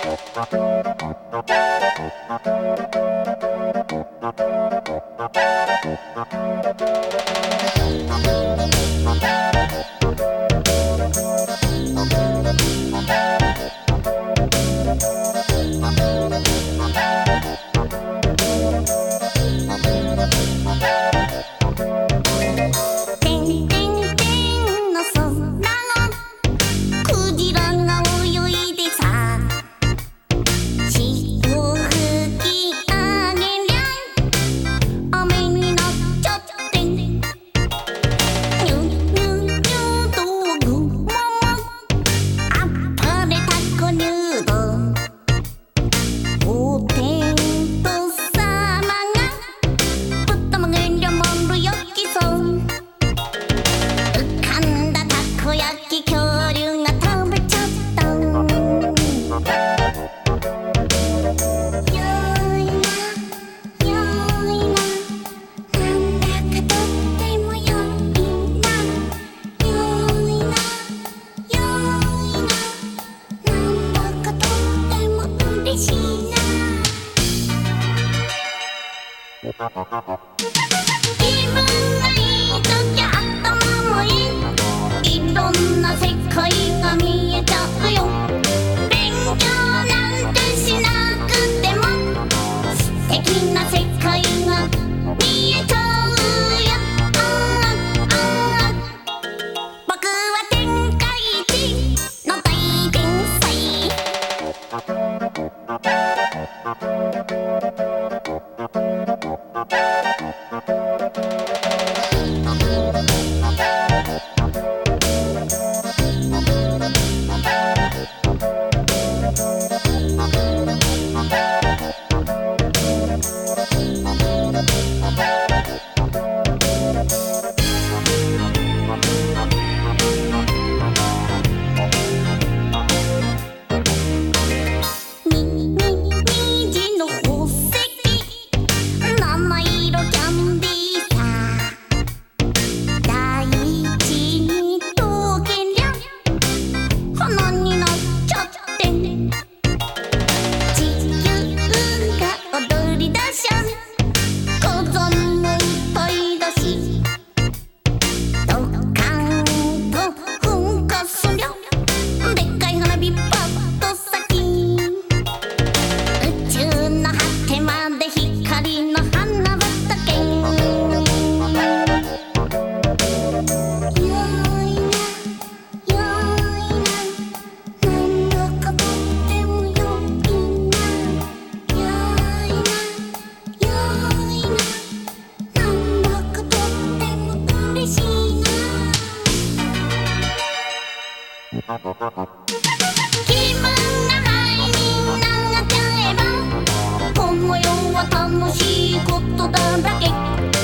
気分がいいとき頭もいい、いろんな世界が見えちゃうよ。勉強なんてしなくても素敵な世界が見えちゃうよ。僕は天下一の大天才。気分がハイになっちゃえばこの世は楽しいことだらけ。